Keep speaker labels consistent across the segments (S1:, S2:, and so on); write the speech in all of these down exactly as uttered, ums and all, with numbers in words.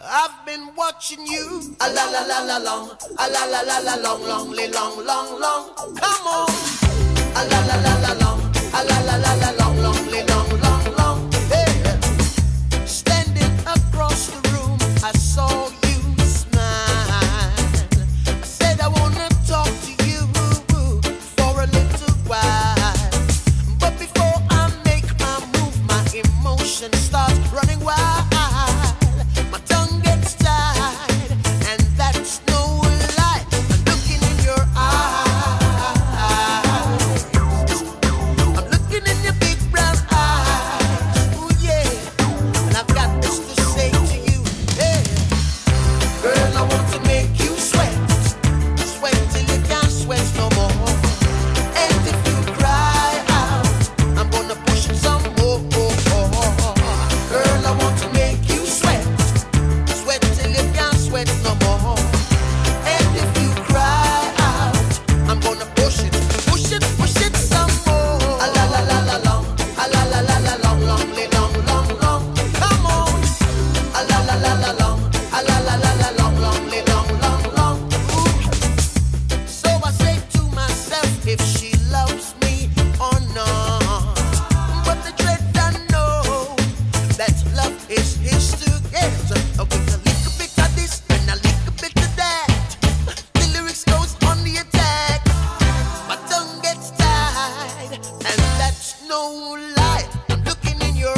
S1: I've been watching you. A la la la la long, a la la la la long, long, long, long, long. Come on. A la la la la long, a la la la la long, long, long, long, long. Hey. Standing across the room, I saw you smile. I said I wanna talk to you for a little while. But before I make my move, my emotion starts running wild. My tongue gets tied, and that's no lie. I'm looking in your eyes. I'm looking in your big brown eyes. Ooh, yeah. And I've got this to say to you. Hey. Girl, I want to make you sweat. Sweat till you can't sweat no more. And if you cry out, I'm gonna push it some more. Girl, I want to make you sweat. Sweat till you can't sweat no more. And if you cry out, I'm gonna push it, push it, push it some more. A la la la la long, a la la la la long, long, long, long, long. Come on. A la la la la long, a la la la la long, long, long, long, long. Ooh. So I say to myself, if she loves me or not. But the dread I know that love is his to get. With a little bit of this and a little bit of that, the lyrics goes on the attack. My tongue gets tied, and that's no lie. I'm looking in your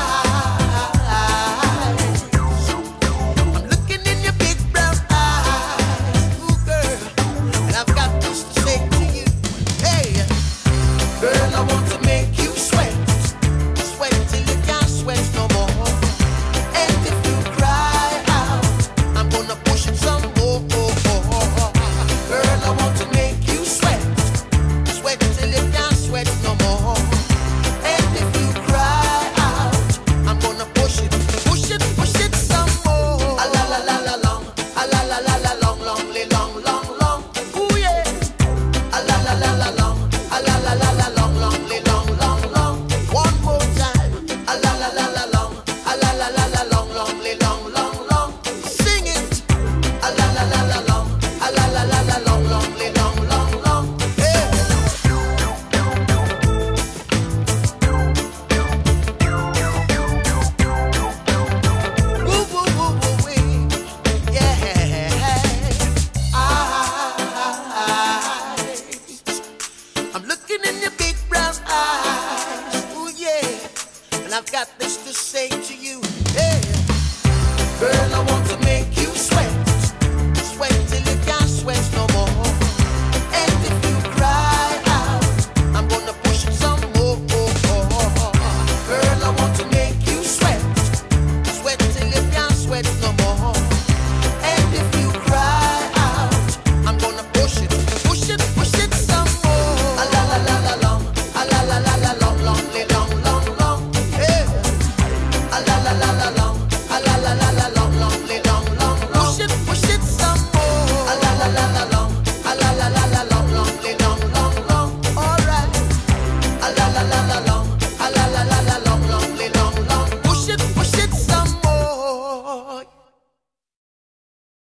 S1: eyes. I'm looking in your big brown eyes. Ooh, girl, and I've got this to say to you. Hey, girl, I want to make you sweat. Sweat till you can't sweat no more. And if you cry out, I'm gonna push it some more. Girl, I want to make you sweat. Sweat till you can't sweat no more. And if you cry out, I'm gonna push it, push it, push it some more. A la la la la long, a la la la la long, long, long, long, long. Ooh yeah. A la la la la long, a la la la la long, long, long, long, long. One more time. A la la la la long, a la la la la long, long, long, long, long. Sing it. A la la la la long, a la la la la long, long, long, long, long. Hey. Woo woo woo woo wee. Yeah. Eyes. I'm looking in your big brown eyes. Ooh yeah. And I've got this to say to you. Hey. Girl, I want to